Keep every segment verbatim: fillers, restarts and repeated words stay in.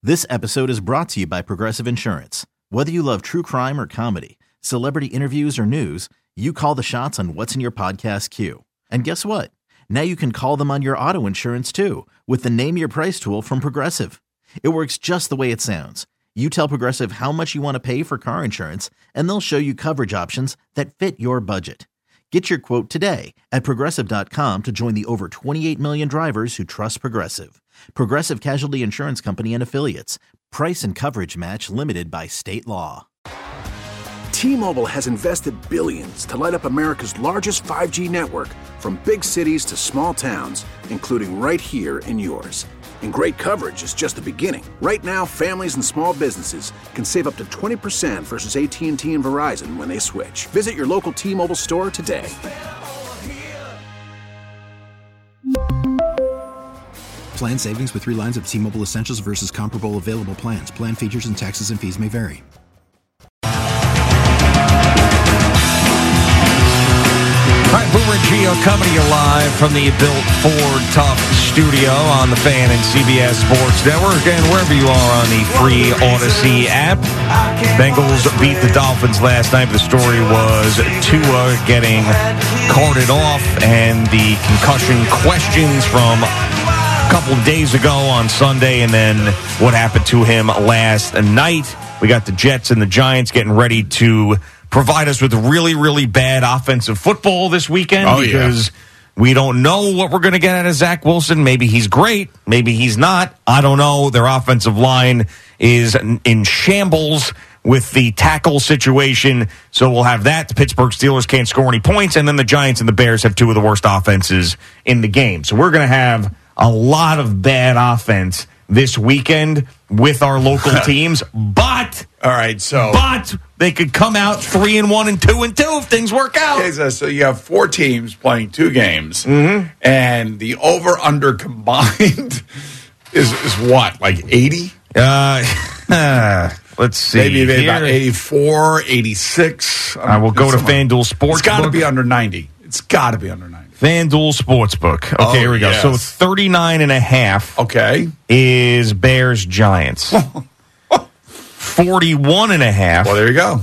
This episode is brought to you by Progressive Insurance. Whether you love true crime or comedy, celebrity interviews or news, you call the shots on what's in your podcast queue. And guess what? Now you can call them on your auto insurance too with the Name Your Price tool from Progressive. It works just the way it sounds. You tell Progressive how much you want to pay for car insurance, and they'll show you coverage options that fit your budget. Get your quote today at Progressive dot com to join the over twenty-eight million drivers who trust Progressive. Progressive Casualty Insurance Company and Affiliates. Price and coverage match limited by state law. T-Mobile has invested billions to light up America's largest five G network, from big cities to small towns, including right here in yours. And great coverage is just the beginning. Right now, families and small businesses can save up to twenty percent versus A T and T and Verizon when they switch. Visit your local T-Mobile store today. Plan savings with three lines of T-Mobile Essentials versus comparable available plans. Plan features and taxes and fees may vary. All right, Boomer and Gio coming to you live from the Built Ford Tough studio on the Fan and C B S Sports Network and wherever you are on the free Odyssey app. Bengals beat the Dolphins last night. The story was Tua getting carted off and the concussion questions from a couple of days ago on Sunday, and then what happened to him last night. We got the Jets and the Giants getting ready to provide us with really, really bad offensive football this weekend oh, because yeah. we don't know what we're going to get out of Zach Wilson. Maybe he's great. Maybe he's not. I don't know. Their offensive line is in shambles with the tackle situation. So we'll have that. The Pittsburgh Steelers can't score any points. And then the Giants and the Bears have two of the worst offenses in the game. So we're going to have a lot of bad offense this weekend with our local teams, but all right, so but they could come out three and one and two and two if things work out. Okay, so, so you have four teams playing two games, mm-hmm. and the over under combined is is what, like eighty? Uh, uh, let's see, maybe, maybe about eighty-four, eighty-six. I will go to FanDuel Sportsbook. It's got to be under ninety. It's got to be under ninety. FanDuel Sportsbook. Okay, oh, here we go. Yes. So thirty-nine and a half okay. is Bears Giants. forty-one and a half Well, there you go.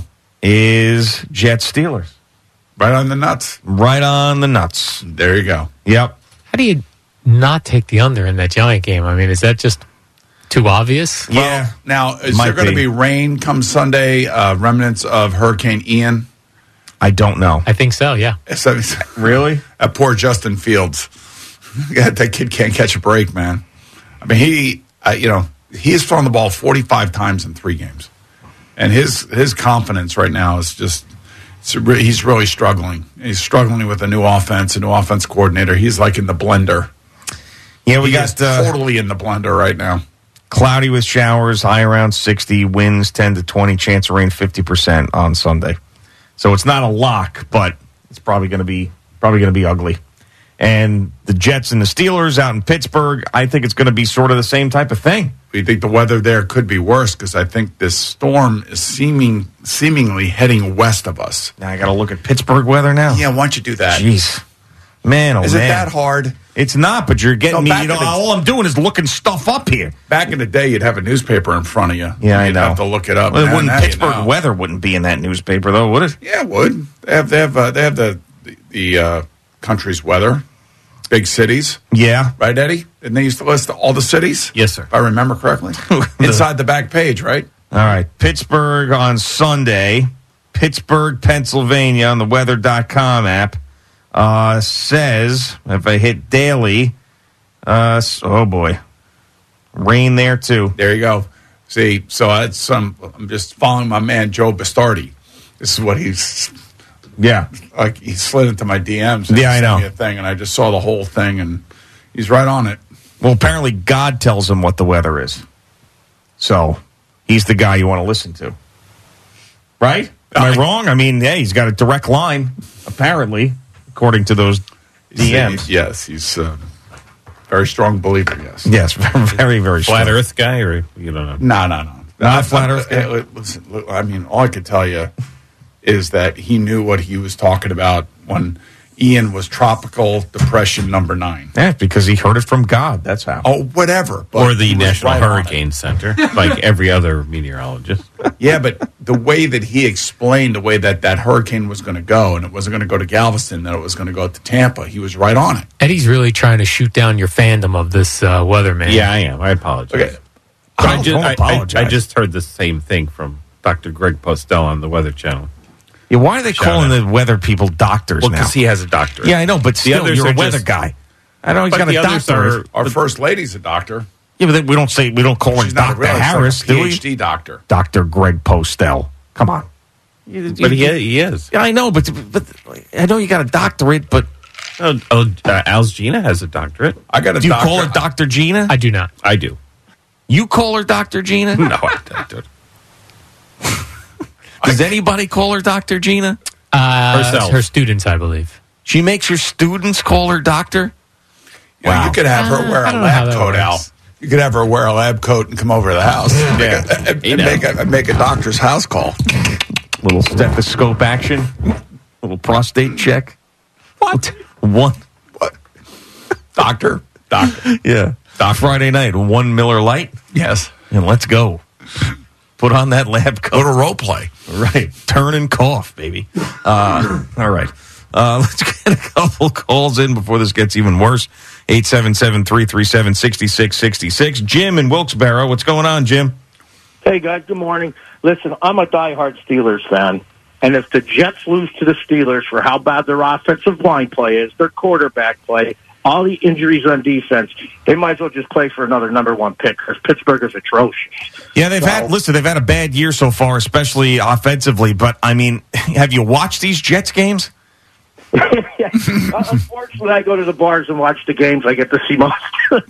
is Jets Steelers. Right on the nuts. Right on the nuts. There you go. Yep. How do you not take the under in that Giant game? I mean, is that just too obvious? Well, yeah. Now, is Might there going to be. be rain come Sunday, uh, remnants of Hurricane Ian? I don't know. I think so, yeah. So, Really? That poor Justin Fields. Yeah, that kid can't catch a break, man. I mean, he, uh, you know, he has thrown the ball forty-five times in three games. And his his confidence right now is just, it's re- he's really struggling. He's struggling with a new offense, a new offense coordinator. He's like in the blender. Yeah, we he got is uh, totally in the blender right now. Cloudy with showers, high around sixty, winds ten to twenty, chance of rain fifty percent on Sunday. So it's not a lock, but it's probably going to be probably going to be ugly. And the Jets and the Steelers out in Pittsburgh, I think it's going to be sort of the same type of thing. We think the weather there could be worse because I think this storm is seeming seemingly heading west of us. Now I got to look at Pittsburgh weather now. Yeah, why don't you do that? Jeez, man, oh is man, it that hard? It's not, but you're getting No, me. back You know, in the- all I'm doing is looking stuff up here. Back in the day, you'd have a newspaper in front of you. Yeah, I you'd know. have to look it up. Well, it Now- wouldn't, now you Pittsburgh know. weather wouldn't be in that newspaper, though, would it? Yeah, it would. They have they have uh, they have the the, the uh, country's weather, big cities, Yeah. right, Eddie? And they used to list all the cities. Yes, sir. If I remember correctly, inside the back page, right? All right, Pittsburgh on Sunday. Pittsburgh, Pennsylvania on the weather dot com app uh, says, if I hit daily, uh, oh boy, rain there too. There you go. See, so that's some. I'm just following my man Joe Bastardi. This is what he's Yeah. like. He slid into my D Ms. And Yeah, I sent know. me a thing, and I just saw the whole thing, and he's right on it. Well, apparently God tells him what the weather is. So he's the guy you want to listen to. Right? Am I wrong? I mean, yeah, he's got a direct line, apparently, according to those D Ms. Yes, he's a very strong believer, yes. Yes, very, very strong. Flat Earth guy, or you don't know? No, no, no. Not I- flat I- Earth guy? I- Listen, look, I mean, all I could tell you is that he knew what he was talking about when, Ian was tropical depression number nine. Yeah, because he heard it from God. That's how. Oh, whatever. But Or the he was National right on Hurricane Center, like every other meteorologist. it. Yeah, but the way that he explained the way that that hurricane was going to go, and it wasn't going to go to Galveston, that it was going to go to Tampa, he was right on it. Eddie's really trying to shoot down your fandom of this uh, weatherman. Yeah, I am. I apologize. Okay. But I, Oh, just, don't I, I, apologize. I just heard the same thing from Doctor Greg Postel on the Weather Channel. Yeah, why are they Shout calling out. the weather people doctors Well, now? because he has a doctorate. Yeah, I know, but still, others you're a are weather just- guy. I know he's But got the a others doctorate. are- Our first lady's a doctor. Yeah, but then we don't say we don't call him She's not a Doctor real, she's like Harris, a do we? PhD doctor. Doctor Greg Postel. Come on. But he, he is. Yeah, I know, but but I know you got a doctorate, but Oh, oh, uh, Al's Gina has a doctorate. I got a do you doctor. call her Doctor Gina? I do not. I do. You call her Doctor Gina? No, I don't. Does anybody call her Doctor Gina? Uh, Herself. Her students, I believe. She makes her students call her doctor? You know, Wow. you could have her wear I a don't know how lab that coat, Al. works. You could have her wear a lab coat and come over to the house. Yeah. Make a, and You know. make, a, make a doctor's house call. Little stethoscope action. Little prostate check. What? One. What? Doctor? Doctor. Yeah. Friday night, one Miller Lite, Yes. and let's go. Put on that lab Go coat. to role play. Right. Turn and cough, baby. Uh, all right. Uh, let's get a couple calls in before this gets even worse. eight seven seven, three three seven, six six six six. Jim in Wilkes-Barre. What's going on, Jim? Hey, guys, good morning. Listen, I'm a diehard Steelers fan, and if the Jets lose to the Steelers for how bad their offensive line play is, their quarterback play, all the injuries on defense, they might as well just play for another number one pick because Pittsburgh is atrocious. Yeah, they've had, listen, they've had a bad year so far, especially offensively, but, I mean, have you watched these Jets games? Yeah. Uh, unfortunately, I go to the bars and watch the games. I get to see most.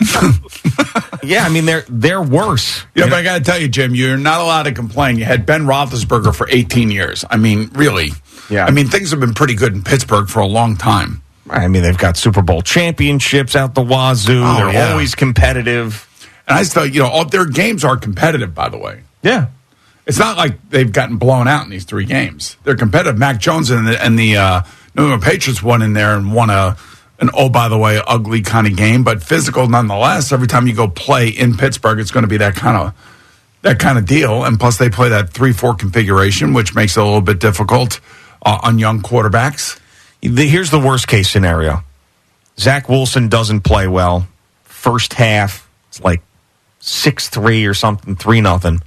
Yeah, I mean, they're they're worse. Yeah, but I got to tell you, Jim, you're not allowed to complain. You had Ben Roethlisberger for eighteen years. I mean, really. Yeah. I mean, things have been pretty good in Pittsburgh for a long time. I mean, they've got Super Bowl championships out the wazoo. Oh, they're yeah. always competitive. And I just thought, you know, all their games are competitive, by the way. Yeah. It's not like they've gotten blown out in these three games. They're competitive. Mac Jones and the, and the uh, New England Patriots won in there and won a an, oh, by the way, ugly kind of game, but physical nonetheless. Every time you go play in Pittsburgh, it's going to be that kind of that kind of deal. And plus, they play that three four configuration, which makes it a little bit difficult uh, on young quarterbacks. The- Here's the worst case scenario. Zach Wilson doesn't play well. First half, it's like six three or something, three nothing.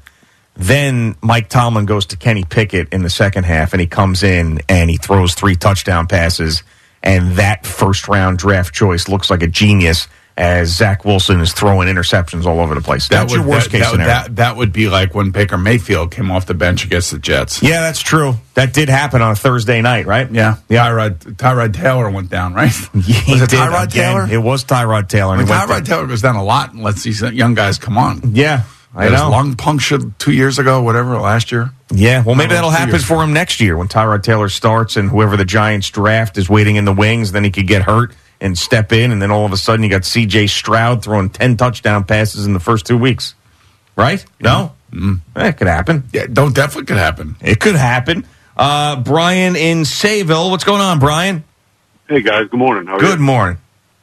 Then Mike Tomlin goes to Kenny Pickett in the second half, and he comes in and he throws three touchdown passes, and that first-round draft choice looks like a genius as Zach Wilson is throwing interceptions all over the place. That's your worst that, case that, scenario. That, that would be like when Baker Mayfield came off the bench against the Jets. Yeah, that's true. That did happen on a Thursday night, right? Yeah, Yeah. Tyrod, Tyrod Taylor went down, right? He Was it did Tyrod again. Taylor? It was Tyrod Taylor. I and mean, he went Tyrod down. Taylor goes down a lot and lets these young guys come on. Yeah, I His know. lung punctured two years ago, whatever, last year. Yeah, well, maybe Oh, that'll two happen years for him next year when Tyrod Taylor starts and whoever the Giants draft is waiting in the wings. Then he could get hurt and step in, and then all of a sudden you got C J Stroud throwing ten touchdown passes in the first two weeks. Right? No? Mm-hmm. That could happen. Yeah, don't definitely could happen. It could happen. Uh, Brian in Sayville. What's going on, Brian? Hey, guys. Good morning. How are Good you? morning.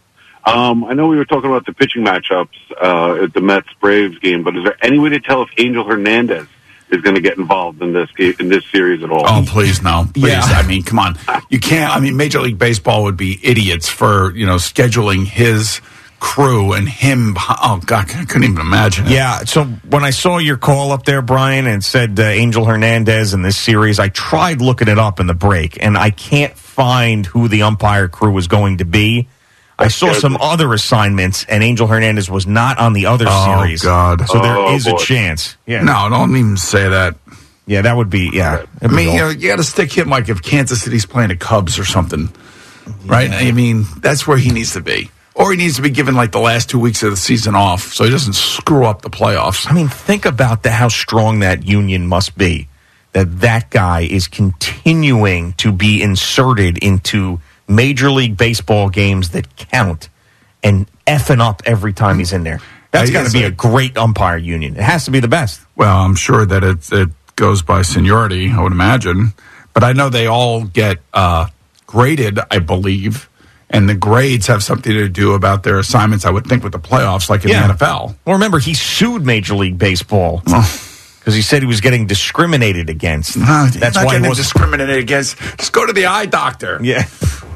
Um, I know we were talking about the pitching matchups uh, at the Mets-Braves game, but is there any way to tell if Angel Hernandez is going to get involved in this in this series at all? Oh, please, no. Please. Yeah. I mean, come on. You can't. I mean, Major League Baseball would be idiots for, you know, scheduling his crew and him. Oh, God, I couldn't even imagine it. Yeah, so when I saw your call up there, Brian, and said uh, Angel Hernandez in this series, I tried looking it up in the break, and I can't find who the umpire crew was going to be. I saw good. some other assignments, and Angel Hernandez was not on the other Oh, series. God. So there Oh, is a boy. chance. Yeah, No, don't even say that. yeah, that would be, yeah. I mean, you know, you got to stick him like if Kansas City's playing the Cubs or something, right? I mean, that's where he needs to be. Or he needs to be given like the last two weeks of the season off so he doesn't screw up the playoffs. I mean, think about the, how strong that union must be, that that guy is continuing to be inserted into Major League Baseball games that count and effing up every time he's in there. That's I got to guess be I- a great umpire union. It has to be the best. Well, I'm sure that it, it goes by seniority, I would imagine. But I know they all get uh, graded, I believe, and the grades have something to do about their assignments, I would think, with the playoffs, like in Yeah. the N F L. Well, remember, he sued Major League Baseball because he said he was getting discriminated against. No, he's That's not why he getting was discriminated against. Just go to the eye doctor. Yeah.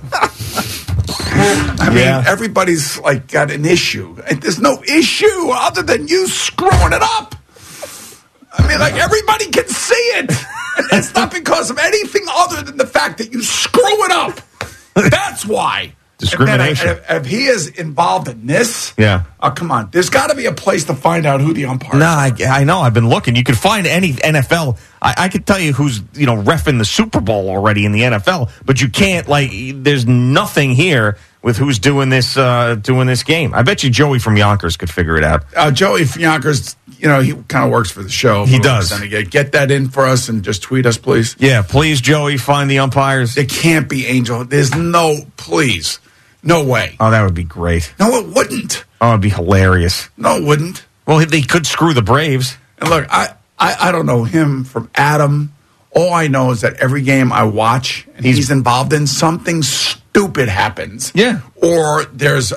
I mean, Yeah. everybody's like got an issue. And there's no issue other than you screwing it up. I mean, like, everybody can see it. And it's not because of anything other than the fact that you screw it up. That's why. Discrimination. And then, uh, if he is involved in this, Yeah. oh, come on. There's got to be a place to find out who the umpires No, are. I, I know. I've been looking. You could find any N F L. I, I could tell you who's, you know, reffing the Super Bowl already in the N F L, but you can't, like, there's nothing here with who's doing this uh, doing this game. I bet you Joey from Yonkers could figure it out. Uh, Joey from Yonkers, you know, he kind of works for the show. He does. Get, get that in for us and just tweet us, please. Yeah, please, Joey, find the umpires. It can't be Angel. There's no, please. No way. Oh, that would be great. No, it wouldn't. Oh, it'd be hilarious. No, it wouldn't. Well, they could screw the Braves. And look, I, I, I don't know him from Adam. All I know is that every game I watch and he's, he's involved in, something stupid happens. Yeah. Or there's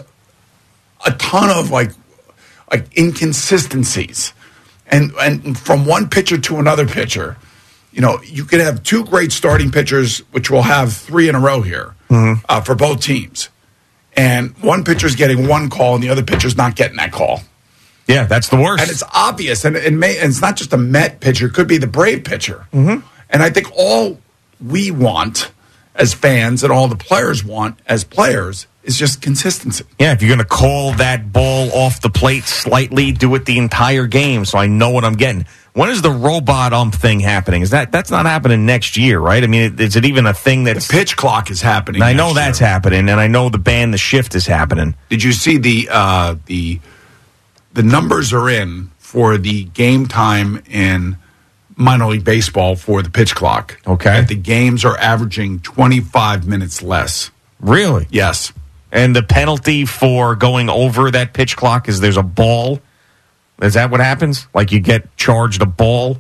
a ton of like like inconsistencies. And and from one pitcher to another pitcher, you know, you could have two great starting pitchers, which will have three in a row here mm-hmm. uh, for both teams. And one pitcher's getting one call and the other pitcher's not getting that call. Yeah, that's the worst. And it's obvious. And, it may, and it's not just a Met pitcher. It could be the Brave pitcher. Mm-hmm. And I think all we want as fans and all the players want as players is just consistency. Yeah, if you're going to call that ball off the plate slightly, do it the entire game so I know what I'm getting. When is the robot ump thing happening? Is that that's not happening next year, right? I mean, is it even a thing that's... The pitch clock is happening. I know that's year. happening, and I know the band, the shift is happening. Did you see the uh, the the numbers are in for the game time in minor league baseball for the pitch clock? Okay. That the games are averaging twenty-five minutes less. Really? Yes. And the penalty for going over that pitch clock is there's a ball. Is that what happens? Like you get charged a ball,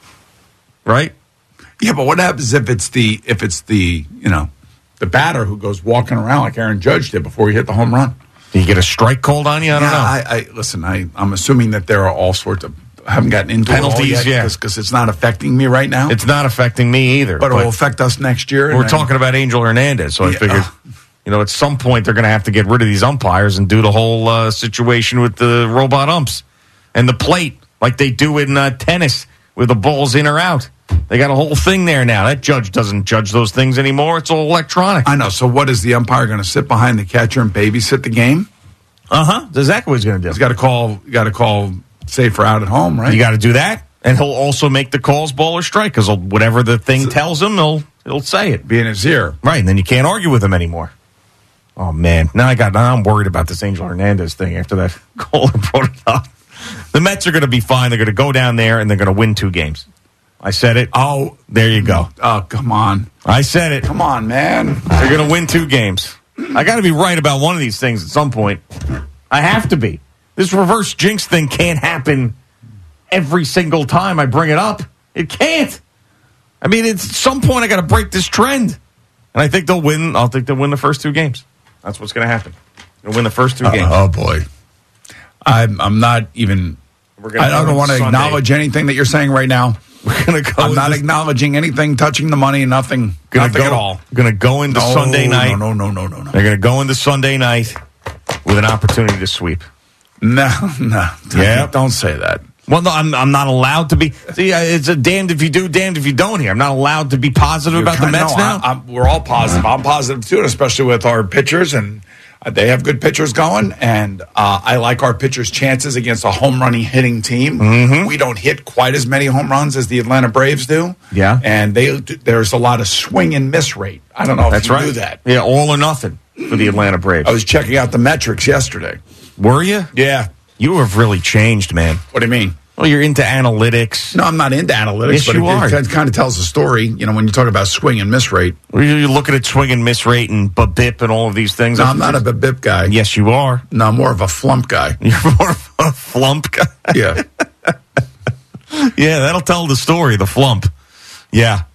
right? Yeah, but what happens if it's the if it's the you know the batter who goes walking around like Aaron Judge did before he hit the home run? Do you get a strike called on you? I don't yeah, know. I, I listen. I I'm assuming that there are all sorts of. I haven't gotten into penalties it all yet yet because it's not affecting me right now. It's not affecting me either. but, but it will affect us next year. We're then, talking about Angel Hernandez, so I Yeah. figured. You know, at some point they're going to have to get rid of these umpires and do the whole uh, situation with the robot umps and the plate, like they do in uh, tennis, where the ball's in or out. They got a whole thing there now. That judge doesn't judge those things anymore. It's all electronic. I know. So what is the umpire going to sit behind the catcher and babysit the game? Uh huh. That's exactly what he's going to do. He's got to call. You got to call safer out at home, right? You got to do that, and he'll also make the calls ball or strike because whatever the thing tells him, he'll he'll say it. Be in his ear, right? And then you can't argue with him anymore. Oh man, now I got. Now I'm worried about this Angel Hernandez thing after that caller brought it up. The Mets are going to be fine. They're going to go down there and they're going to win two games. I said it. Oh, there you go. Oh, come on. I said it. Come on, man. They're going to win two games. I got to be right about one of these things at some point. I have to be. This reverse jinx thing can't happen every single time I bring it up. It can't. I mean, it's, at some point I got to break this trend. And I think they'll win. I'll think they'll win the first two games. That's what's going to happen. They'll win the first two uh, games. Oh, boy. I'm, I'm not even... We're gonna I don't want to Sunday. acknowledge anything that you're saying right now. We're gonna go I'm not this, acknowledging anything touching the money, nothing, gonna nothing go, at all. Going to go into no, Sunday night. No, no, no, no, no, no. They're going to go into Sunday night with an opportunity to sweep. No, no. Yeah. Don't say that. Well, no, I'm, I'm not allowed to be. See, it's a damned if you do, damned if you don't here. I'm not allowed to be positive You're about the kind- Mets no, now. I, I'm, we're all positive. I'm positive, too, especially with our pitchers, and uh, they have good pitchers going, and uh, I like our pitchers' chances against a home running hitting team. Mm-hmm. We don't hit quite as many home runs as the Atlanta Braves do. Yeah. And they there's a lot of swing and miss rate. I don't know if That's you right. knew that. Yeah, all or nothing for the Atlanta Braves. I was checking out the metrics yesterday. Were you? Yeah. You have really changed, man. What do you mean? Well, you're into analytics. No, I'm not into analytics, Yes, but you it, are. it kind of tells a story. You know, when you talk about swing and miss rate. You're looking at swing and miss rate and B B I P and all of these things. No, I'm not a B B I P guy. Yes, you are. No, I'm more of a flump guy. You're more of a flump guy. Yeah. Yeah, that'll tell the story, the flump. Yeah,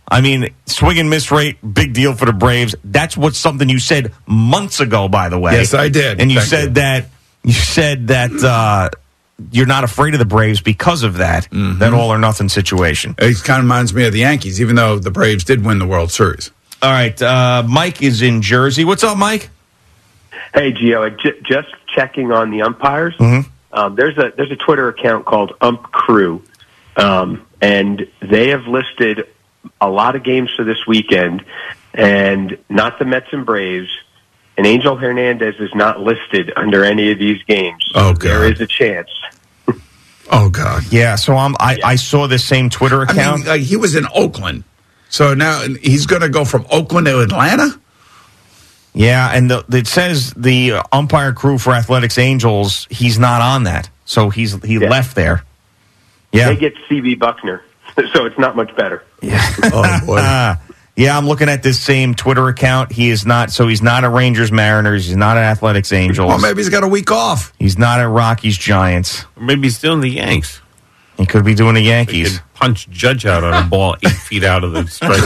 I mean, swing and miss rate, big deal for the Braves. That's what's something you said months ago, by the way. Yes, I did. And you Thank said you. that you said that uh, you're not afraid of the Braves because of that, Mm-hmm. that all or nothing situation. It kind of reminds me of the Yankees, even though the Braves did win the World Series. All right, uh, Mike is in Jersey. What's up, Mike? Hey, Gio, j- just checking on the umpires. Mm-hmm. Um, there's a there's a Twitter account called Ump Crew, um, and they have listed a lot of games for this weekend, and not the Mets and Braves. And Angel Hernandez is not listed under any of these games. Oh, God. There is a chance. Oh, God. Yeah, so I'm, I, I saw this same Twitter I account. mean, like, he was in Oakland. So now he's going to go from Oakland to Atlanta? Yeah, and the, it says the umpire crew for Athletics Angels, he's not on that. So he's he Yeah. left there. Yeah. They get C B Buckner, so it's not much better. Yeah. Oh, boy. Uh, yeah, I'm looking at this same Twitter account. He is not, so he's not a Rangers Mariners. He's not an Athletics Angels. Well, maybe he's got a week off. He's not at Rockies Giants. Or maybe he's still in the Yanks. He could be doing the He Yankees. could punch Judge out on a ball eight feet out of the strike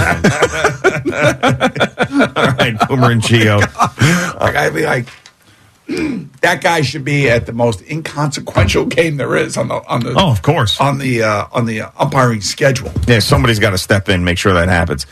zone. All right, Boomer and Gio. Like, I'd be like, that guy should be at the most inconsequential game there is on the on the Oh, of course. on the uh, on the umpiring schedule. Yeah, somebody's got to step in, make sure that happens.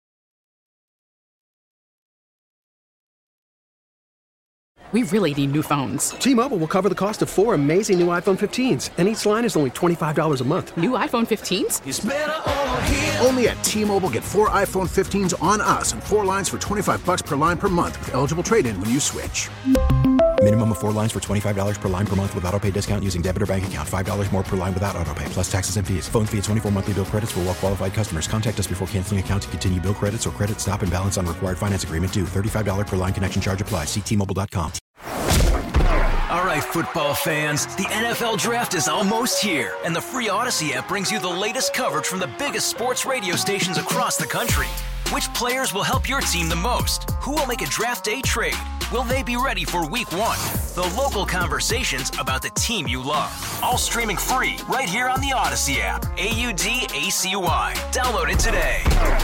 We really need new phones. T-Mobile will cover the cost of four amazing new iPhone fifteens, and each line is only twenty-five dollars a month. New iPhone fifteens? It's better over here. Only at T-Mobile, get four iPhone fifteens on us and four lines for twenty-five bucks per line per month with eligible trade-in when you switch. Minimum of four lines for twenty-five dollars per line per month with autopay discount using debit or bank account. five dollars more per line without autopay, plus taxes and fees. Phone fee at twenty-four monthly bill credits for well-qualified customers. Contact us before canceling account to continue bill credits or credit stop and balance on required finance agreement due. thirty-five dollars per line connection charge applies. See T Mobile dot com. All right, football fans, the N F L Draft is almost here, and the free Odyssey app brings you the latest coverage from the biggest sports radio stations across the country. Which players will help your team the most? Who will make a draft day trade? Will they be ready for week one? The local conversations about the team you love. All streaming free right here on the Odyssey app. A U D A C Y. Download it today.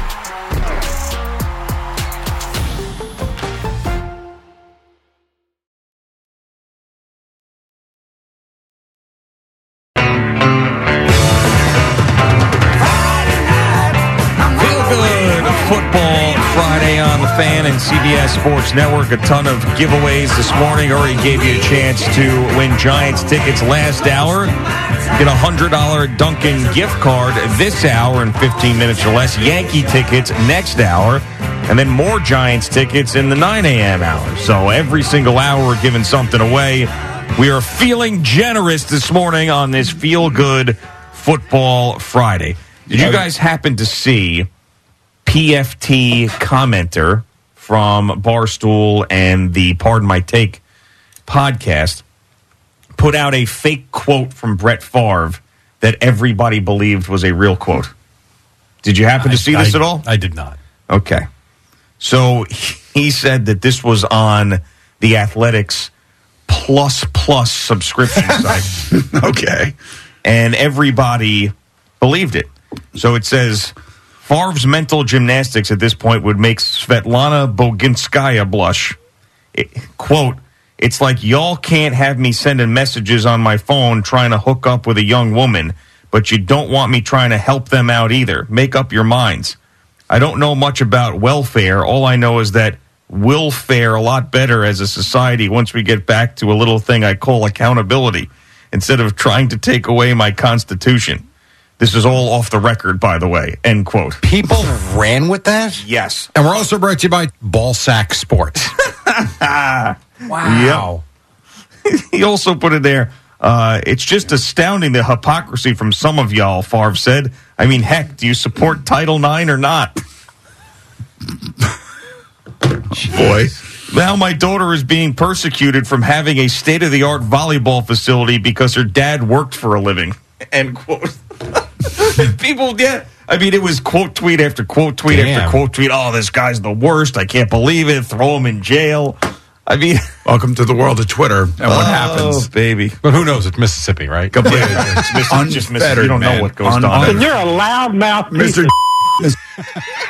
Football Friday on the Fan and C B S Sports Network. A ton of giveaways this morning. Already gave you a chance to win Giants tickets last hour. Get a one hundred dollars Dunkin' gift card this hour in fifteen minutes or less. Yankee tickets next hour. And then more Giants tickets in the nine a.m. hour. So every single hour we're giving something away. We are feeling generous this morning on this Feel Good Football Friday. Did you guys happen to see P F T commenter from Barstool and the Pardon My Take podcast put out a fake quote from Brett Favre that everybody believed was a real quote? Did you happen I, to see this I, at all? I did not. Okay. So he said that this was on the Athletics Plus Plus subscription site. Okay. And everybody believed it. So it says, Favre's mental gymnastics at this point would make Svetlana Boginskaya blush. It, quote, it's like y'all can't have me sending messages on my phone trying to hook up with a young woman, but you don't want me trying to help them out either. Make up your minds. I don't know much about welfare. All I know is that we'll fare a lot better as a society once we get back to a little thing I call accountability instead of trying to take away my constitution. This is all off the record, by the way. End quote. People ran with that? Yes. And we're also brought to you by Ballsack Sports. Wow. Yep. He also put it there. Uh, it's just astounding the hypocrisy from some of y'all, Favre said. I mean, heck, do you support Title nine or not? Boy. Now my daughter is being persecuted from having a state-of-the-art volleyball facility because her dad worked for a living. End quote. People, yeah. I mean, it was quote tweet after quote tweet Damn. after quote tweet. Oh, this guy's the worst. I can't believe it. Throw him in jail. I mean, welcome to the world of Twitter and what oh, happens, baby. But who knows? It's Mississippi, right? Completely. It's Miss- just Miss- Unfettered, you don't know man. what goes on. Unfettered. And you're a loudmouth piece Mister of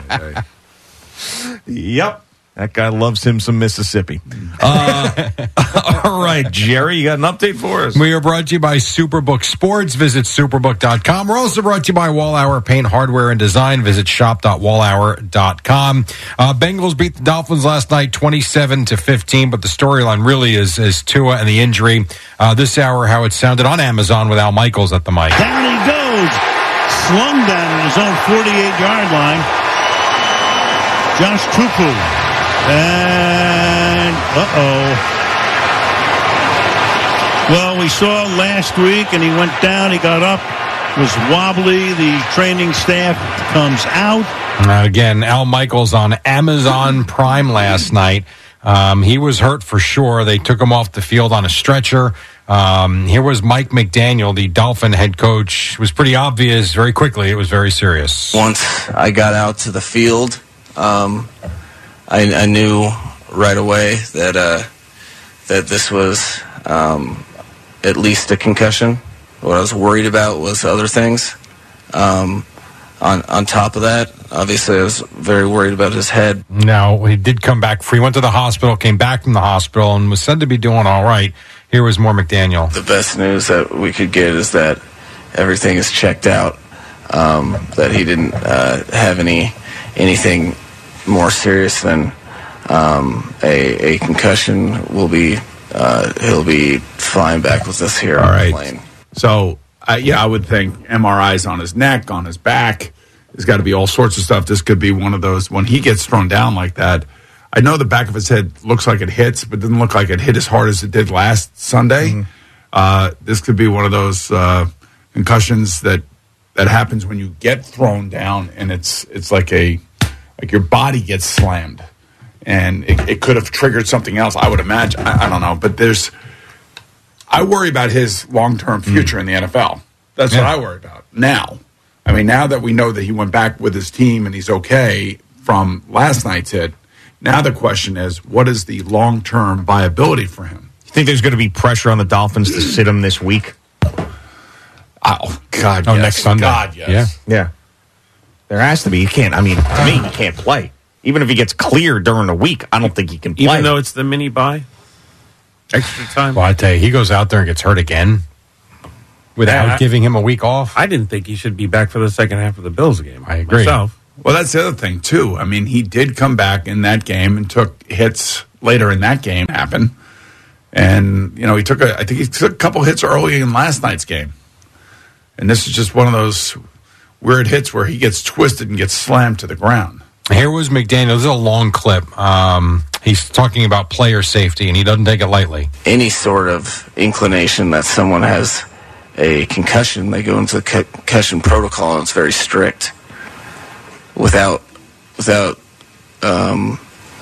Yep. That guy loves him some Mississippi. Uh, all right, Jerry, you got an update for us? We are brought to you by Superbook Sports. Visit superbook dot com. We're also brought to you by Wallhour Paint Hardware and Design. Visit shop dot wallhour dot com. Uh, Bengals beat the Dolphins last night twenty-seven to fifteen, but the storyline really is, is Tua and the injury. Uh, this hour, how it sounded on Amazon with Al Michaels at the mic. Down he goes. Slung down on his own forty-eight-yard line. Josh Tupu. And, uh-oh. Well, we saw last week, and he went down, he got up, was wobbly. The training staff comes out. Uh, again, Al Michaels on Amazon Prime last night. Um, he was hurt for sure. They took him off the field on a stretcher. Um, here was Mike McDaniel, the Dolphin head coach. It was pretty obvious very quickly. It was very serious. Once I got out to the field, um, I, I knew right away that uh, that this was um, at least a concussion. What I was worried about was other things. Um, on on top of that, obviously, I was very worried about his head. Now, he did come back. He went to the hospital, came back from the hospital, and was said to be doing all right. Here was more McDaniel. The best news that we could get is that everything is checked out. Um, that he didn't uh, have any anything more serious than um, a, a concussion. Will be uh, he'll be flying back with us here All on right. the plane. So, uh, yeah, I would think M R Is on his neck, on his back. There's got to be all sorts of stuff. This could be one of those, when he gets thrown down like that, I know the back of his head looks like it hits, but doesn't look like it hit as hard as it did last Sunday. Mm-hmm. Uh, this could be one of those uh, concussions that that happens when you get thrown down, and it's it's like a like your body gets slammed, and it, it could have triggered something else. I would imagine. I, I don't know, but there's. I worry about his long-term future mm. in the N F L. That's yeah. what I worry about now. I mean, now that we know that he went back with his team and he's okay from last night's hit, now the question is, what is the long-term viability for him? You think there's going to be pressure on the Dolphins to sit him this week? Oh, God, oh, yes. next Sunday. God, yes. Yeah. Yeah. There has to be. He can't, I mean, to me, he can't play. Even if he gets cleared during the week, I don't think he can play. Even though it's the mini bye? Extra time? Well, I tell you, he goes out there and gets hurt again without yeah, giving him a week off. I didn't think he should be back for the second half of the Bills game. I agree. Myself. Well, that's the other thing, too. I mean, he did come back in that game and took hits later in that game happen. And, you know, he took a, I think he took a couple hits early in last night's game. And this is just one of those weird hits where he gets twisted and gets slammed to the ground. Here was McDaniel. This is a long clip. Um, he's talking about player safety, and he doesn't take it lightly. Any sort of inclination that someone has a concussion, they go into the concussion protocol, and it's very strict. Without, without, um,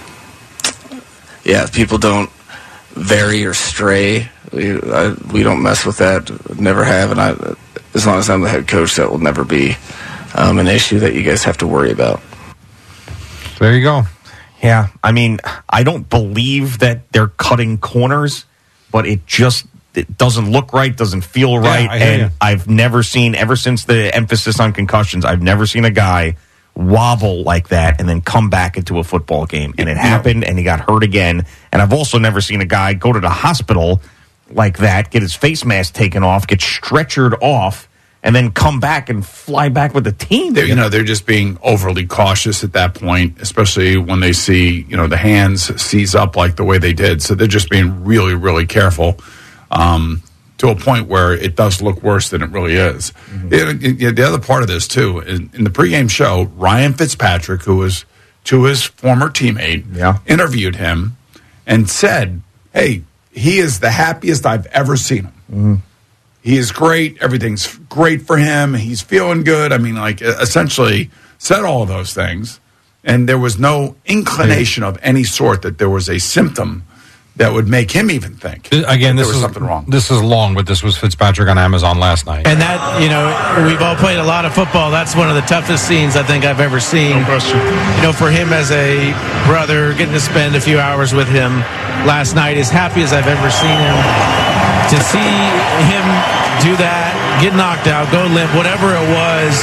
yeah, people don't vary or stray. We, I, we don't mess with that. Never have, and I, as long as I'm the head coach, that will never be um, an issue that you guys have to worry about. There you go. Yeah, I mean, I don't believe that they're cutting corners, but it just it doesn't look right, doesn't feel right. Yeah, and you. I've never seen, ever since the emphasis on concussions, I've never seen a guy wobble like that and then come back into a football game. And it happened, and he got hurt again. And I've also never seen a guy go to the hospital like that, get his face mask taken off, get stretchered off, and then come back and fly back with the team. They're, you know, they're just being overly cautious at that point, especially when they see, you know, the hands seize up like the way they did. So they're just being really, really careful um, to a point where it does look worse than it really is. Mm-hmm. It, it, the other part of this, too, in, in the pregame show, Ryan Fitzpatrick, who was to his former teammate, yeah. interviewed him and said, hey, he is the happiest I've ever seen him. Mm-hmm. He is great. Everything's great for him. He's feeling good. I mean, like, essentially said all of those things. And there was no inclination of any sort that there was a symptom that would make him even think Again, there this was is, something wrong. This is long, but this was Fitzpatrick on Amazon last night. And that, you know, we've all played a lot of football. That's one of the toughest scenes I think I've ever seen. No question. You know, for him as a brother, getting to spend a few hours with him last night, as happy as I've ever seen him, to see him do that, get knocked out, go limp, whatever it was,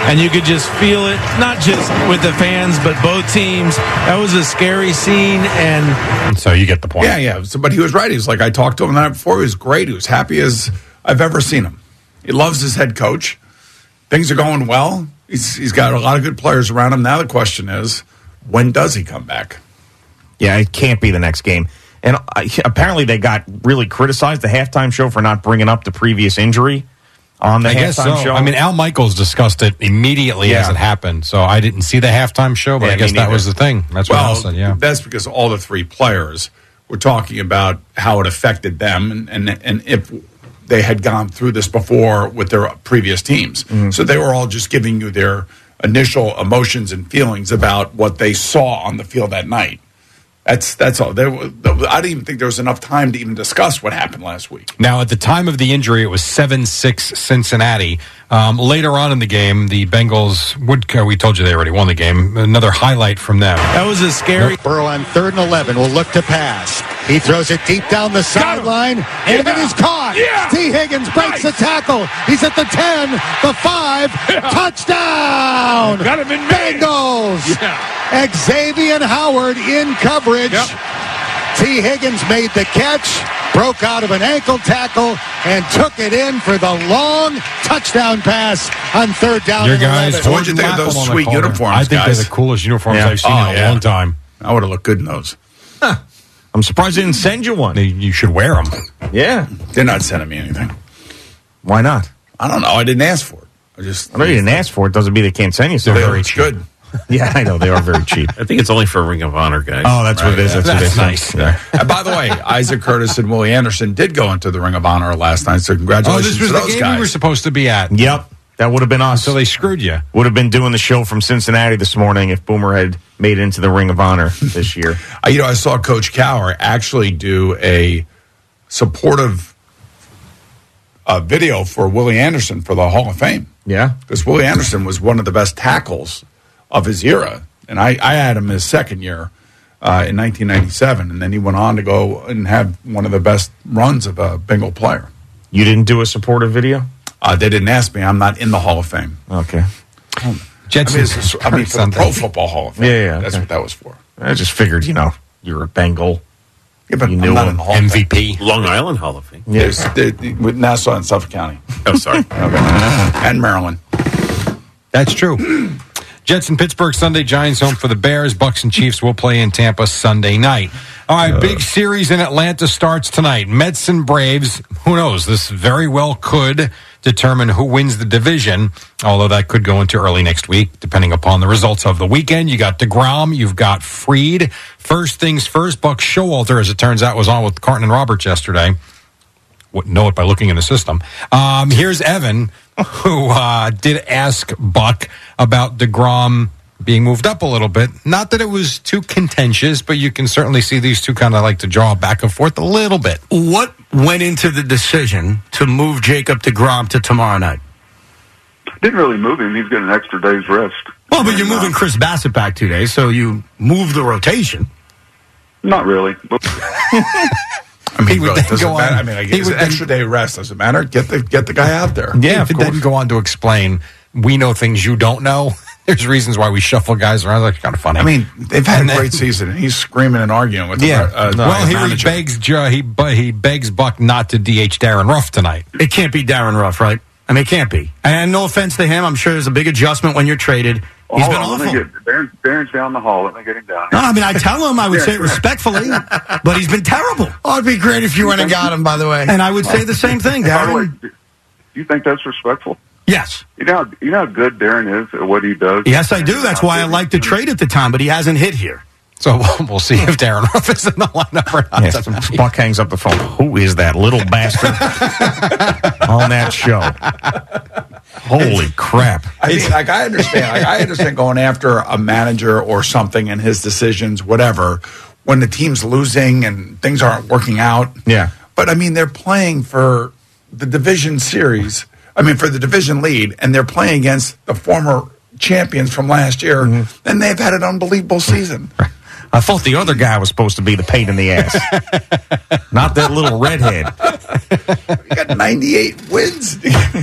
and you could just feel it, not just with the fans, but both teams. That was a scary scene, and so you get the point. Yeah, yeah. So, but he was right. He was like, I talked to him the night before. He was great. He was happy as I've ever seen him. He loves his head coach. Things are going well. He's He's got a lot of good players around him. Now the question is, when does he come back? Yeah, it can't be the next game. And uh, apparently they got really criticized, the halftime show, for not bringing up the previous injury on the I halftime guess so. show. I mean, Al Michaels discussed it immediately Yeah. as it happened, so I didn't see the halftime show, but Yeah, I guess me that neither. was the thing. That's what well, Al said, yeah. That's because all the three players were talking about how it affected them and, and, and if they had gone through this before with their previous teams. Mm-hmm. So they were all just giving you their initial emotions and feelings about what they saw on the field that night. That's that's all. There, was- I didn't even think there was enough time to even discuss what happened last week. Now, at the time of the injury, it was seven six Cincinnati. Um, later on in the game, the Bengals would, we told you they already won the game. Another highlight from them. that was a scary. Burrow on third and eleven will look to pass. He throws it deep down the sideline, and it is caught. Yeah. T. Higgins breaks the tackle. He's at the ten, the five, touchdown. Got him in mid. Bengals. Yeah. Xavier Howard in coverage. Yep. T. Higgins made the catch, broke out of an ankle tackle, and took it in for the long touchdown pass on third down. Your and guys, eleven. What'd you think of those Laughing on the sweet corner. uniforms, I think guys? they're the coolest uniforms Yeah. I've seen Oh, in a yeah. long time. I would have looked good in those. I'm surprised they didn't send you one. They, you should wear them. Yeah. They're not sending me anything. Why not? I don't know. I didn't ask for it. I just I know you didn't ask for it. Doesn't mean they can't send you They something. are good. Yeah, I know. They are very cheap. I think it's only for Ring of Honor guys. Oh, that's what it is. That's, what That's they nice. say. Yeah. And by the way, Isaac Curtis and Willie Anderson did go into the Ring of Honor last night, so Oh, congratulations this was to the those game guys. we were supposed to be at. Yep. That would have been us. So they screwed you. Would have been doing the show from Cincinnati this morning if Boomer had made it into the Ring of Honor this year. Uh, you know, I saw Coach Cower actually do a supportive uh, video for Willie Anderson for the Hall of Fame. Yeah. Because Willie Anderson was one of the best tackles of his era. And I, I had him his second year uh, in nineteen ninety-seven. And then he went on to go and have one of the best runs of a Bengal player. You didn't do a supportive video? Uh, they didn't ask me. I'm not in the Hall of Fame. Okay. Jets I mean, it's, I mean for the Pro Football Hall of Fame. Yeah, yeah, That's okay. what that was for. I just figured, you know, you're a Bengal. Yeah, but You I'm knew not him. in the Hall M of V Fame. P. Long Island Hall of Fame. There's, there, with Nassau and Suffolk County. Oh, sorry. Okay. And Maryland. That's true. Jets in Pittsburgh Sunday, Giants home for the Bears. Bucks and Chiefs will play in Tampa Sunday night. All right, big series in Atlanta starts tonight. Mets and Braves. Who knows? This very well could determine who wins the division, although that could go into early next week, depending upon the results of the weekend. You got DeGrom, you've got Fried. First things first, Buck Showalter, as it turns out, was on with Carton and Roberts yesterday. Wouldn't know it by looking in the system. Um, here's Evan, who uh, did ask Buck about DeGrom being moved up a little bit. Not that it was too contentious, but you can certainly see these two kind of like to draw back and forth a little bit. What went into the decision to move Jacob DeGrom to tomorrow night? Didn't really move him. He's got an extra day's rest. Well, but you're moving Chris Bassett back two days, so you move the rotation. Not really. I mean, He would really, then doesn't go matter. on- I mean, I he guess would an then- extra day rest doesn't matter. Get the get the guy out there. Yeah, if it didn't go on to explain, we know things you don't know. There's reasons why we shuffle guys around. That's kind of funny. I mean, they've had And a then- great season, and he's screaming and arguing with yeah. the uh, well, here he manager. begs, Joe, he, bu- he begs Buck not to D H Darren Ruff tonight. It can't be Darren Ruff, right? I mean, it can't be. And no offense to him, I'm sure there's a big adjustment when you're traded. He's Hold been on, let awful. me get Darren's, Darren's down the hall. Let me get him down. No, I mean, I tell him I would say it respectfully, but he's been terrible. Oh, it'd be great if you went and got him, by the way. And I would say the same thing, By the way, Darren. do you think that's respectful? Yes. You know, you know how good Darren is at what he does. Yes, I do. That's why I like the trade at the time, but he hasn't hit here. So we'll see if Darren Ruff is in the lineup or not. Yes. Buck hangs up the phone. Who is that little bastard on that show? Holy crap. I mean, like I understand, like I understand going after a manager or something and his decisions, whatever, when the team's losing and things aren't working out. Yeah. But I mean, they're playing for the division series. I mean, for the division lead, and they're playing against the former champions from last year, Mm-hmm. and they've had an unbelievable season. I thought the other guy was supposed to be the pain in the ass, not that little redhead. You got ninety-eight wins.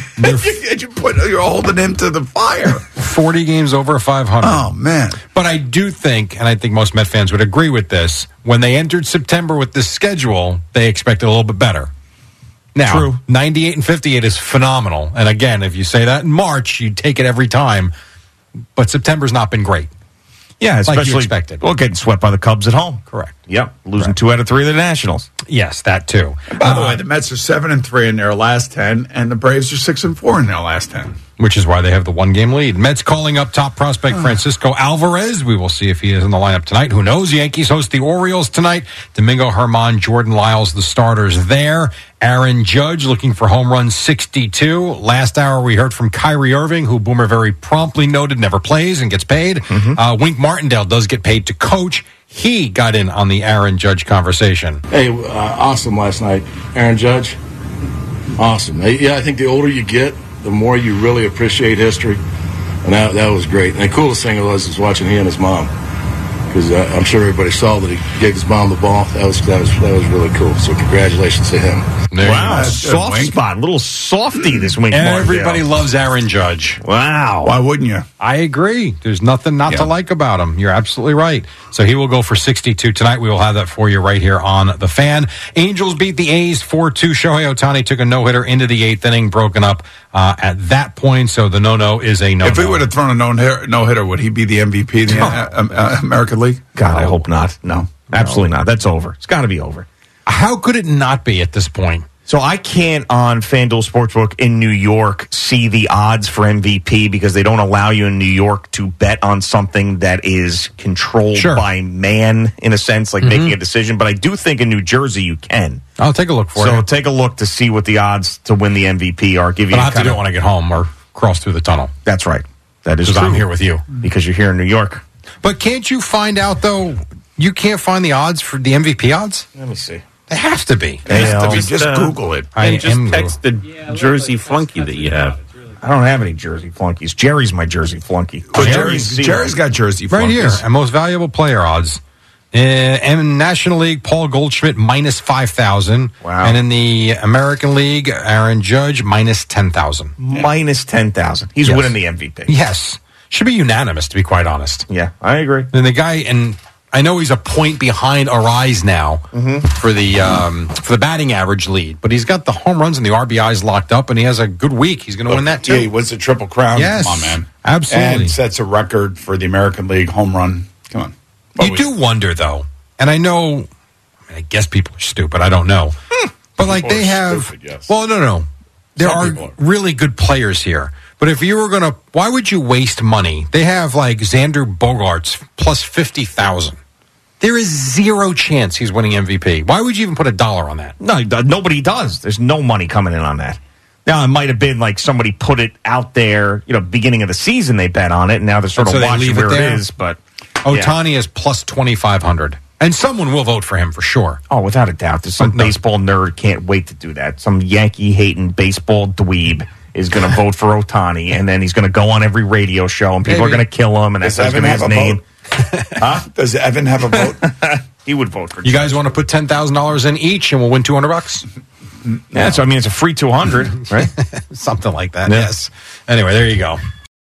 you put, you're holding him to the fire. forty games over five hundred. Oh, man. But I do think, and I think most Met fans would agree with this, when they entered September with this schedule, they expected a little bit better. Now, True. ninety-eight and fifty-eight is phenomenal. And again, if you say that in March, you'd take it every time. But September's not been great. Yeah, especially like you expected. Well, getting swept by the Cubs at home. Correct. Yep, losing Correct. two out of three of the Nationals. Yes, that too. And by the Uh, way, the Mets are seven and three in their last ten, and the Braves are six and four in their last ten. Which is why they have the one-game lead. Mets calling up top prospect Francisco Alvarez. We will see if he is in the lineup tonight. Who knows? Yankees host the Orioles tonight. Domingo Germán, Jordan Lyles, the starters there. Aaron Judge looking for home run sixty-two. Last hour we heard from Kyrie Irving, who Boomer very promptly noted never plays and gets paid. Mm-hmm. Uh, Wink Martindale does get paid to coach. He got in on the Aaron Judge conversation. Hey, uh, awesome last night. Aaron Judge, awesome. Yeah, I think the older you get, the more you really appreciate history. And that, that was great. And the coolest thing was, was watching he and his mom. Because uh, I'm sure everybody saw that he gave his mom the ball. That was that was that was really cool. So congratulations to him. Wow, soft spot, little softy this Wink Martindale. Everybody loves Aaron Judge. Wow. Why wouldn't you? I agree. There's nothing not Yeah. to like about him. You're absolutely right. So he will go for sixty-two tonight. We will have that for you right here on The Fan. Angels beat the A's four two. Shohei Ohtani took a no-hitter into the eighth inning, broken up uh, at that point. So the no-no is a no-no. If he would have thrown a no-hitter, no-hitter, would he be the M V P of the uh, uh, American League? God, I hope not. No, absolutely not. That's over. It's got to be over. How could it not be at this point? So I can't on FanDuel Sportsbook in New York see the odds for M V P because they don't allow you in New York to bet on something that is controlled Sure. by man, in a sense, like Mhm. making a decision. But I do think in New Jersey you can. I'll take a look for so you. take a look to see what the odds to win the M V P are. Give you But I'll have to kind do of- it when I get home or cross through the tunnel. That's right. That is Because true. I'm here with you. Because you're here in New York. But can't you find out, though, you can't find the odds for the M V P odds? Let me see. They have to be. They have to be. Just, Just uh, Google it. I And just am text the Jersey flunky that you have. I don't have any Jersey flunkies. Jerry's my Jersey flunky. But Jerry's Jerry's, zero. Jerry's got Jersey Right here, flunkies. and most valuable player odds. Uh, in National League, Paul Goldschmidt minus five thousand. Wow. And in the American League, Aaron Judge minus ten thousand. Minus ten thousand. He's Yes. winning the M V P. Yes. Should be unanimous, to be quite honest. Yeah, I agree. And the guy, and I know he's a point behind Arise now Mm-hmm. for the um, for the batting average lead, but he's got the home runs and the R B Is locked up, and he has a good week. He's going to win that too. Yeah, he wins the Triple Crown. Yes. Come on, man. Absolutely. And sets a record for the American League home run. Come on. What You we- do wonder, though, and I know, I, mean, I guess people are stupid. I don't know, but like People they are have. stupid, yes. Well, no, no, there Some are people are. really good players here. But if you were going to, why would you waste money? They have like Xander Bogaerts plus fifty thousand. There is zero chance he's winning M V P. Why would you even put a dollar on that? No, nobody does. There's no money coming in on that. Now, it might have been like somebody put it out there, you know, beginning of the season they bet on it, and now they're sort And of so they watching leave it where it there? is. But Ohtani is plus twenty-five hundred. And someone will vote for him for sure. Oh, without a doubt. There's some But no. baseball nerd can't wait to do that. Some Yankee-hating baseball dweeb is going to vote for Ohtani, and then he's going to go on every radio show, and people Maybe. are going to kill him, and that's Does going Evan to be his have a name. Huh? Does Evan have a vote? He would vote for You guys want to put ten thousand dollars in each and we'll win two hundred bucks? Yeah, so I mean, it's a free two hundred, right? Something like that, Yeah. yes. Anyway, there you go.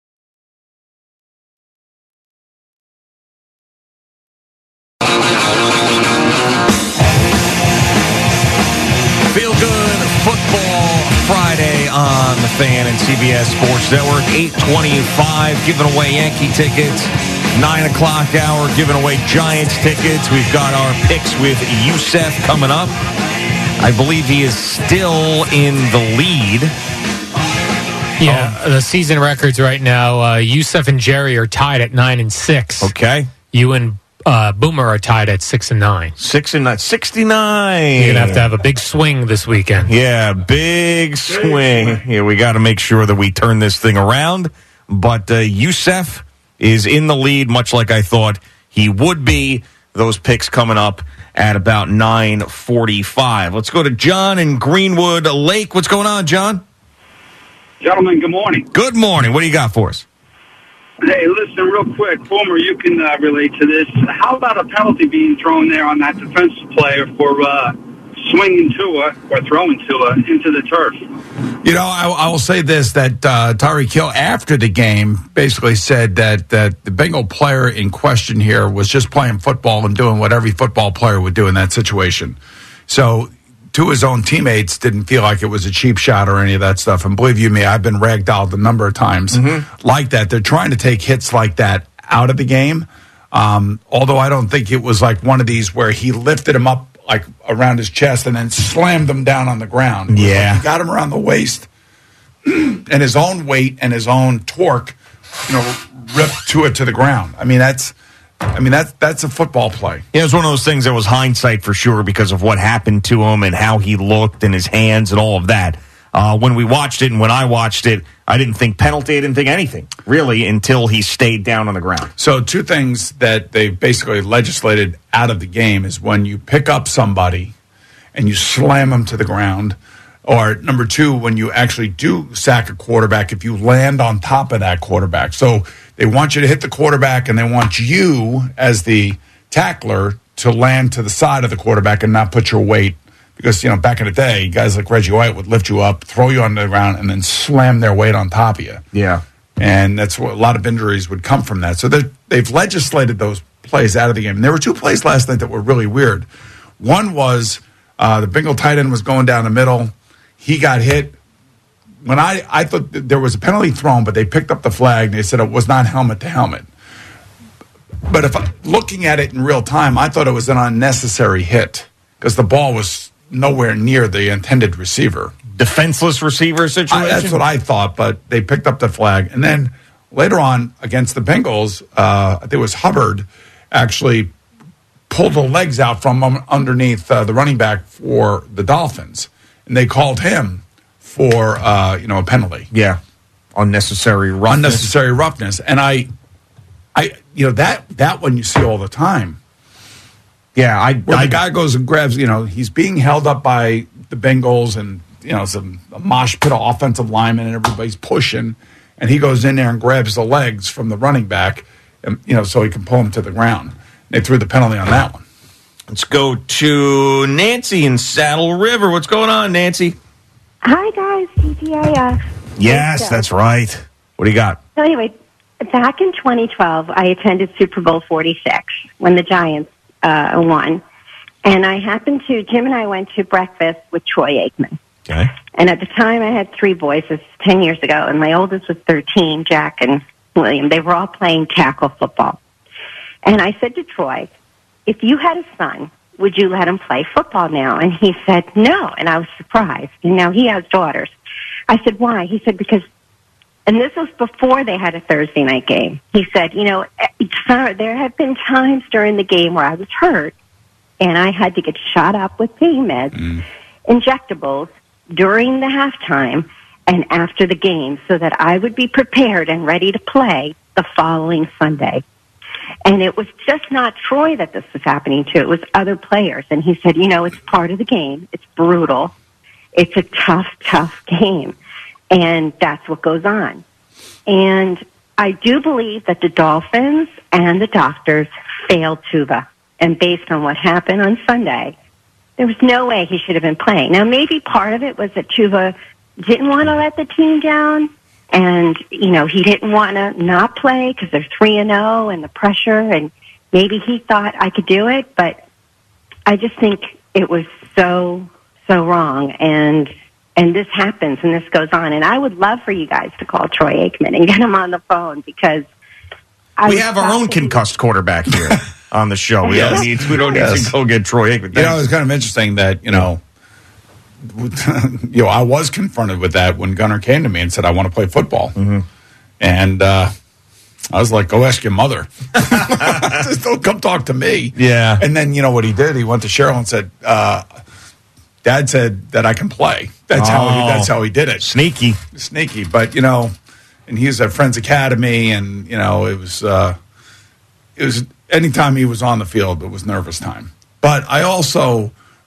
Feel Good Football Friday on the Fan and C B S Sports Network. eight twenty-five, giving away Yankee tickets. nine o'clock hour, giving away Giants tickets. We've got our picks with Youssef coming up. I believe he is still in the lead. Yeah, the season records right now, uh, Youssef and Jerry are tied at nine and six. Okay. You and uh, Boomer are tied at six and nine. Six and nine. sixty-nine. You're going to have to have a big swing this weekend. Yeah, big swing. Yeah, we got to make sure that we turn this thing around. But uh, Youssef is in the lead, much like I thought he would be. Those picks coming up at about nine forty-five. Let's go to John in Greenwood Lake. What's going on, John? Gentlemen, good morning. Good morning. What do you got for us? Hey, listen, real quick, Boomer, you can uh, relate to this. How about a penalty being thrown there on that defensive player for uh, swinging Tua or throwing Tua into the turf? You know, I, I will say this, that uh, Tyreek Hill, after the game, basically said that, that the Bengal player in question here was just playing football and doing what every football player would do in that situation. So, to his own teammates, didn't feel like it was a cheap shot or any of that stuff. And believe you me, I've been ragdolled a number of times mm-hmm. like that. They're trying to take hits like that out of the game, um, although I don't think it was like one of these where he lifted him up like around his chest and then slammed him down on the ground. Yeah. Like he got him around the waist and his own weight and his own torque, you know, ripped to it to the ground. I mean, that's, I mean, that's, that's a football play. Yeah, it was one of those things that was hindsight for sure because of what happened to him and how he looked and his hands and all of that. Uh, when we watched it and when I watched it, I didn't think penalty, I didn't think anything, really, until he stayed down on the ground. So two things that they basically legislated out of the game is when you pick up somebody and you slam them to the ground, or number two, when you actually do sack a quarterback, if you land on top of that quarterback. So they want you to hit the quarterback and they want you, as the tackler, to land to the side of the quarterback and not put your weight. Because, you know, back in the day, guys like Reggie White would lift you up, throw you on the ground, and then slam their weight on top of you. Yeah. And that's what a lot of injuries would come from that. So they've legislated those plays out of the game. And there were two plays last night that were really weird. One was uh, the Bengal tight end was going down the middle. He got hit. When I, I thought there was a penalty thrown, but they picked up the flag, and they said it was not helmet to helmet. But if I'm looking at it in real time, I thought it was an unnecessary hit because the ball was nowhere near the intended receiver. Defenseless receiver situation? I, that's what I thought, but they picked up the flag. And then later on against the Bengals, uh, I think it was Hubbard actually pulled the legs out from underneath uh, the running back for the Dolphins. And they called him for, uh, you know, a penalty. Yeah. Unnecessary roughness. Unnecessary roughness. And I, I, you know, that, that one you see all the time. Yeah, I, Where I, the guy goes and grabs, you know, he's being held up by the Bengals and, you know, some a mosh pit of offensive linemen and everybody's pushing, and he goes in there and grabs the legs from the running back, and, you know, so he can pull him to the ground. They threw the penalty on that one. Let's go to Nancy in Saddle River. What's going on, Nancy? Hi, guys. T G I F. Yes, that's right. What do you got? So anyway, back in twenty twelve, I attended Super Bowl forty-six when the Giants uh, won. And I happened to, Jim and I went to breakfast with Troy Aikman. Okay. And at the time, I had three boys. This was ten years ago. And my oldest was thirteen, Jack and William. They were all playing tackle football. And I said to Troy, if you had a son, would you let him play football now? And he said, no. And I was surprised. And now he has daughters. I said, why? He said, because, and this was before they had a Thursday night game. He said, you know, there have been times during the game where I was hurt and I had to get shot up with pain meds, mm. injectables, during the halftime and after the game so that I would be prepared and ready to play the following Sunday. And it was just not Troy that this was happening to. It was other players. And he said, you know, it's part of the game. It's brutal. It's a tough, tough game. And that's what goes on. And I do believe that the Dolphins and the doctors failed Tua. And based on what happened on Sunday, there was no way he should have been playing. Now, maybe part of it was that Tua didn't want to let the team down. And, you know, he didn't want to not play because they're three and oh and the pressure. And maybe he thought I could do it. But I just think it was so, so wrong. And and this happens and this goes on. And I would love for you guys to call Troy Aikman and get him on the phone because I we have our own concussed quarterback here on the show. We Yes. don't need, we don't Yes. need to go get Troy Aikman. You know, it's kind of interesting that, you know, you know, I was confronted with that when Gunnar came to me and said, I want to play football. Mm-hmm. And uh, I was like, go ask your mother. Just don't come talk to me. Yeah. And then, you know what he did? He went to Cheryl and said, uh, Dad said that I can play. That's Oh. how he, that's how he did it. Sneaky. Sneaky. But, you know, and he was at Friends Academy, and, you know, it was, uh, it was anytime he was on the field, it was nervous time. But I also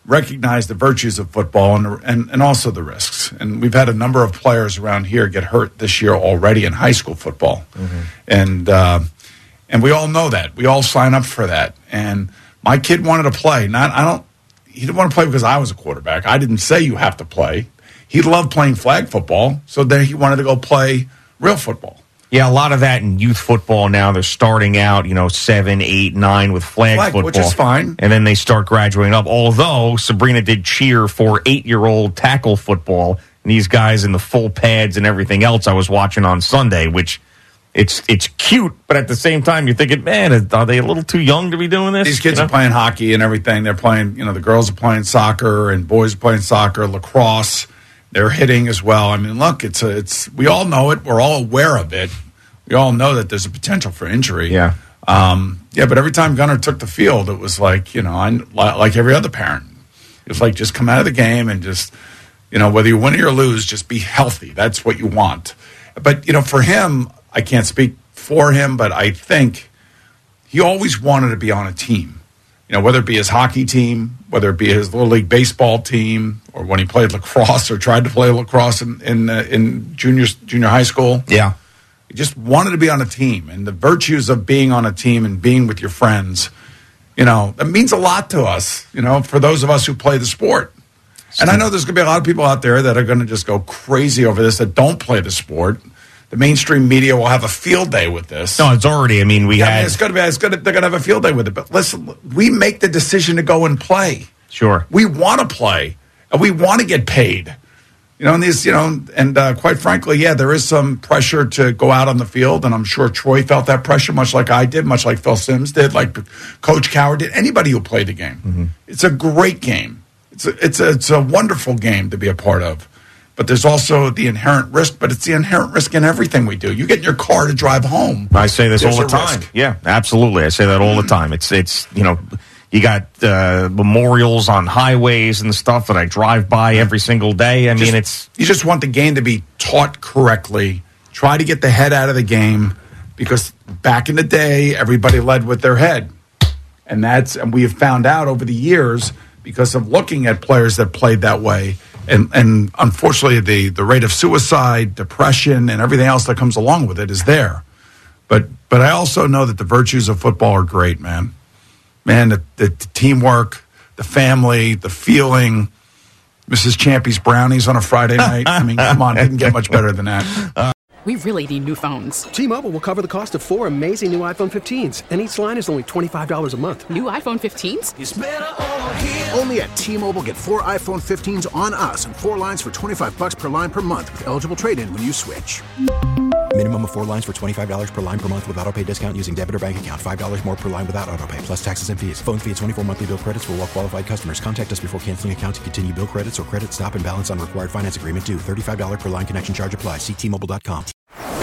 recognize the virtues of football and, and and also the risks. And we've had a number of players around here get hurt this year already in high school football, mm-hmm. and uh, and we all know that. We all sign up for that. And my kid wanted to play. Not I don't. He didn't want to play because I was a quarterback. I didn't say you have to play. He loved playing flag football, so then he wanted to go play real football. Yeah, a lot of that in youth football now. They're starting out, you know, seven, eight, nine with flag, flag football. Which is fine. And then they start graduating up. Although Sabrina did cheer for eight-year-old tackle football, and these guys in the full pads and everything else I was watching on Sunday, which it's it's cute, but at the same time you're thinking, man, are they a little too young to be doing this? These kids you know? are playing hockey and everything. They're playing, you know, the girls are playing soccer and boys are playing soccer, lacrosse. They're hitting as well. I mean, look, it's a, it's we all know it. We're all aware of it. We all know that there's a potential for injury. Yeah. Um, yeah, but every time Gunnar took the field, it was like, you know, I, like every other parent. It was like, just come out of the game and just, you know, whether you win or lose, just be healthy. That's what you want. But, you know, for him, I can't speak for him, but I think he always wanted to be on a team. You know, whether it be his hockey team, whether it be his Little League baseball team, or when he played lacrosse or tried to play lacrosse in in, uh, in junior junior high school. Yeah. He just wanted to be on a team. And the virtues of being on a team and being with your friends, you know, that means a lot to us, you know, for those of us who play the sport. And I know there's going to be a lot of people out there that are going to just go crazy over this that don't play the sport. The mainstream media will have a field day with this. No, it's already. I mean, we yeah, had. I mean, it's going to be. It's going to. They're going to have a field day with it. But listen, we make the decision to go and play. Sure. We want to play, and we want to get paid. You know, and these. You know, and uh, quite frankly, yeah, there is some pressure to go out on the field, and I'm sure Troy felt that pressure, much like I did, much like Phil Simms did, like Coach Coward did. Anybody who played the game, mm-hmm. It's a great game. It's a, it's a, it's a wonderful game to be a part of. But there's also the inherent risk, but it's the inherent risk in everything we do. You get in your car to drive home. I say this all the a time. risk. Yeah, absolutely. I say that all the time. It's, it's you know, you got uh, memorials on highways and stuff that I drive by every single day. I Just- mean, it's... You just want the game to be taught correctly. Try to get the head out of the game, because back in the day, everybody led with their head. And that's and we have found out over the years, because of looking at players that played that way, and and unfortunately the, the rate of suicide, depression, and everything else that comes along with it is there. But but I also know that the virtues of football are great, man. Man, the, the, the teamwork, the family, the feeling, Missus Champy's brownies on a Friday night. I mean, come on, didn't get much better than that. Uh, we really need new phones. T-Mobile will cover the cost of four amazing new iPhone fifteens, and each line is only twenty-five dollars a month. New iPhone fifteens? It's better over here. Only at T-Mobile, get four iPhone fifteens on us and four lines for twenty-five bucks per line per month with eligible trade-in when you switch. Minimum of four lines for twenty-five dollars per line per month with autopay discount using debit or bank account. five dollars more per line without autopay, plus taxes and fees. Phone fee at twenty-four monthly bill credits for well-qualified customers. Contact us before canceling account to continue bill credits or credit stop and balance on required finance agreement due. thirty-five dollars per line connection charge applies. See T Mobile dot com.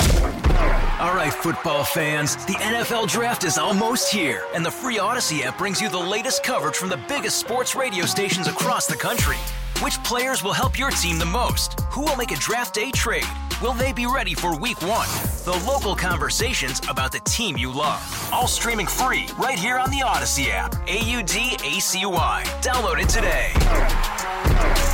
All right, football fans, the N F L Draft is almost here, and the free Odyssey app brings you the latest coverage from the biggest sports radio stations across the country. Which players will help your team the most? Who will make a draft day trade? Will they be ready for week one? The local conversations about the team you love. All streaming free right here on the Odyssey app. A U D A C Y. Download it today.